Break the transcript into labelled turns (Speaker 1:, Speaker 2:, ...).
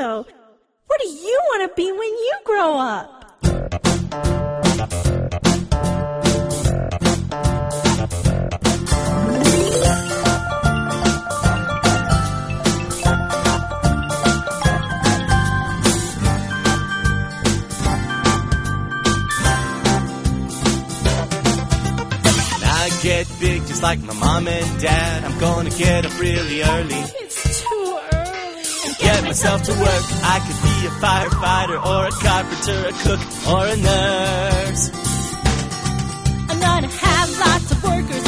Speaker 1: Leo, what do you want to be when you grow up?
Speaker 2: Get big just like my mom and dad. I'm gonna get up really early.
Speaker 1: It's too early.
Speaker 2: Get myself to work. I could be a firefighter or a carpenter, a cook or a nurse.
Speaker 1: I'm gonna have lots of workers